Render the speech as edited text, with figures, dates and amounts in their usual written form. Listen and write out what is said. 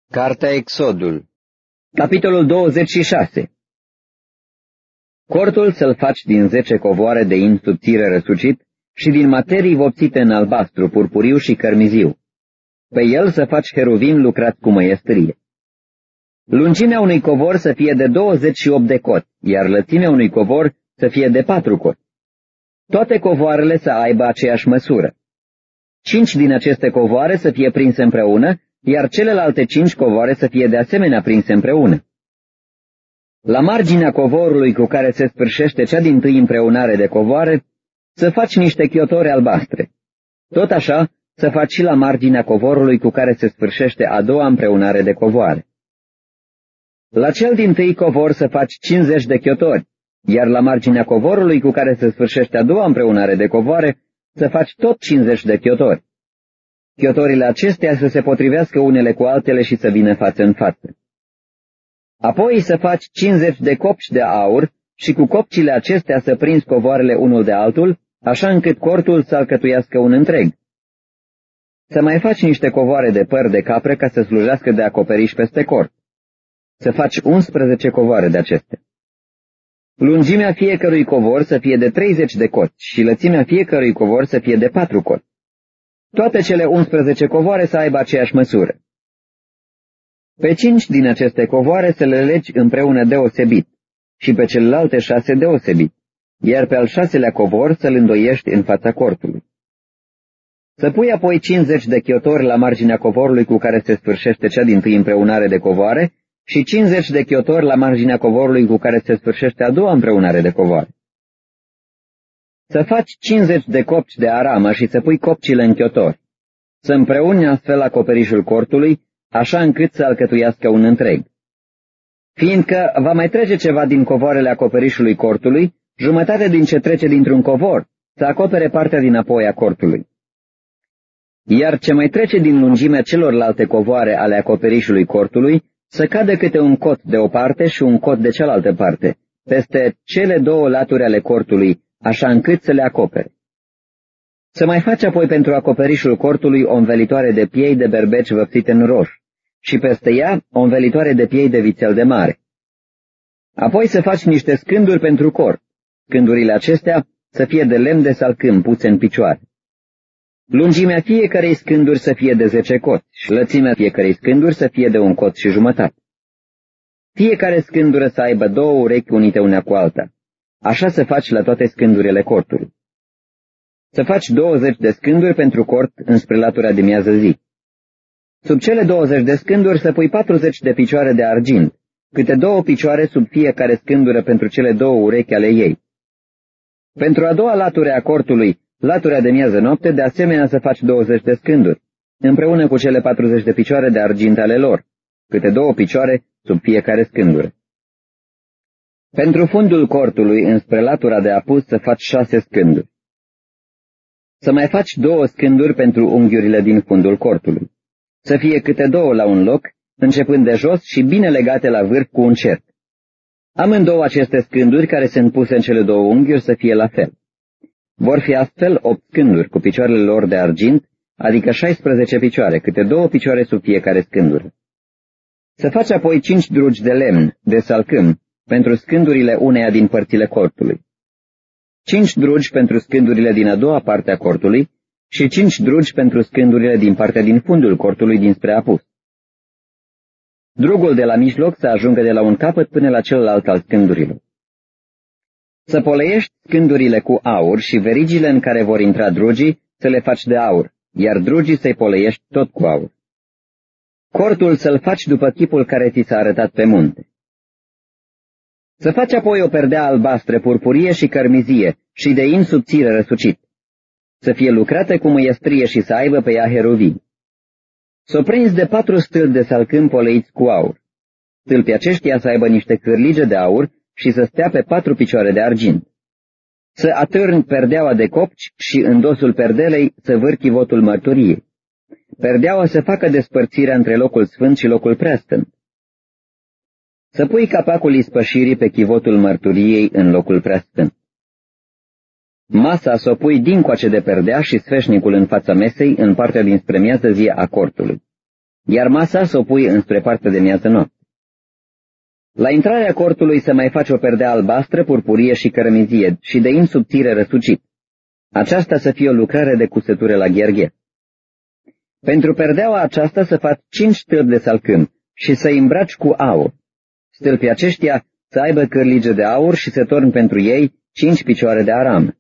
Cartea Exodul, capitolul 26. Cortul să-l faci din 10 covoare de in subțire răsucit și din materii vopsite în albastru, purpuriu și cărmiziu. Pe el să faci heruvim lucrați cu măiestrie. Lungimea unui covor să fie de 28 de coți, iar lățimea unui covor să fie de 4 coți. Toate covoarele să aibă aceeași măsură. 5 din aceste covoare să fie prinse împreună, iar celelalte 5 covoare să fie de asemenea prinse împreună. La marginea covorului cu care se sfârșește cea dintâi împreunare de covoare, să faci niște chiotori albastre. Tot așa, să faci și la marginea covorului cu care se sfârșește a doua împreunare de covoare. La cel dintâi covor să faci 50 de chiotori, iar la marginea covorului cu care se sfârșește a doua împreunare de covoare, să faci tot 50 de chiotori. Chiotorile acestea să se potrivească unele cu altele și să vină față în față. Apoi să faci 50 de copci de aur și cu copcile acestea să prinzi covoarele unul de altul, așa încât cortul să alcătuiască un întreg. Să mai faci niște covoare de păr de capră ca să slujească de acoperiș peste cort. Să faci 11 covoare de acestea. Lungimea fiecărui covor să fie de 30 de coți și lățimea fiecărui covor să fie de 4 coți. Toate cele 11 covoare să aibă aceeași măsură. Pe 5 din aceste covoare să le legi împreună deosebit și pe celelalte 6 deosebit, iar pe al 6-lea covor să-l îndoiești în fața cortului. Să pui apoi 50 de chiotori la marginea covorului cu care se sfârșește cea dintâi împreunare de covoare și 50 de chiotori la marginea covorului cu care se sfârșește a doua împreunare de covoare. Să faci 50 de copci de aramă și să pui copcile în chiotori. Să împreuni astfel acoperișul cortului, așa încât să alcătuiască un întreg. Fiindcă va mai trece ceva din covoarele acoperișului cortului, jumătate din ce trece dintr-un covor, să acopere partea din apoi a cortului. Iar ce mai trece din lungimea celorlalte covoare ale acoperișului cortului, să cadă câte un cot de o parte și un cot de cealaltă parte, peste cele două laturi ale cortului, așa încât să le acopere. Să mai faci apoi pentru acoperișul cortului o învelitoare de piei de berbeci văpsite în roș și peste ea o învelitoare de piei de vițel de mare. Apoi să faci niște scânduri pentru cort. Scândurile acestea să fie de lemn de salcâm puse în picioare. Lungimea fiecărei scânduri să fie de 10 coți și lățimea fiecărei scânduri să fie de 1 cot și jumătate. Fiecare scândură să aibă 2 urechi unite una cu alta. Așa să faci la toate scândurile cortului. Să faci 20 de scânduri pentru cort înspre latura de miază zi. Sub cele 20 de scânduri să pui 40 de picioare de argint, câte 2 picioare sub fiecare scândură pentru cele 2 urechi ale ei. Pentru a doua latură a cortului, latura de miază noapte, de asemenea să faci 20 de scânduri, împreună cu cele 40 de picioare de argint ale lor, câte 2 picioare sub fiecare scândură. Pentru fundul cortului, înspre latura de apus, să faci 6 scânduri. Să mai faci 2 scânduri pentru unghiurile din fundul cortului. Să fie câte 2 la un loc, începând de jos și bine legate la vârf cu un cerc. Amândouă aceste scânduri care sunt puse în cele 2 unghiuri să fie la fel. Vor fi astfel 8 scânduri cu picioarele lor de argint, adică 16 picioare, câte 2 picioare sub fiecare scândură. Să faci apoi 5 drugi de lemn, de salcâm, pentru scândurile uneia din părțile cortului. 5 drugi pentru scândurile din a doua parte a cortului și 5 drugi pentru scândurile din partea din fundul cortului dinspre apus. Drugul de la mijloc să ajungă de la un capăt până la celălalt al scândurilor. Să poleiești scândurile cu aur și verigile în care vor intra drugii să le faci de aur, iar drugii să-i poleiești tot cu aur. Cortul să-l faci după chipul care ți s-a arătat pe munte. Să faci apoi o perdea albastră, purpurie și cărmizie și de in subțire răsucit. Să fie lucrată cu măiestrie și să aibă pe ea heruvii. Să o prinzi de 4 stâlpi de salcâm poleiți cu aur. Stâlpii aceștia să aibă niște cârlige de aur și să stea pe 4 picioare de argint. Să atârni perdeaua de copci și în dosul perdelei să vârchi chivotul mărturiei. Perdeaua să facă despărțirea între locul sfânt și locul preasfânt. Să pui capacul ispășirii pe chivotul mărturiei în locul preasfânt. Masa să o pui dincoace de perdea și sfeșnicul în fața mesei în partea dinspre miază zi a cortului. iar masa să o pui înspre partea de miază noapte. La intrarea cortului să mai faci o perdea albastră, purpurie și cărămizie și de in subțire răsucit. Aceasta să fie o lucrare de cusătură la gherghet. Pentru perdeaua aceasta să faci 5 stâlpi de salcâm și să îi îmbraci cu aur. Stâlpii aceștia să aibă cârlige de aur și să torni pentru ei 5 picioare de aram.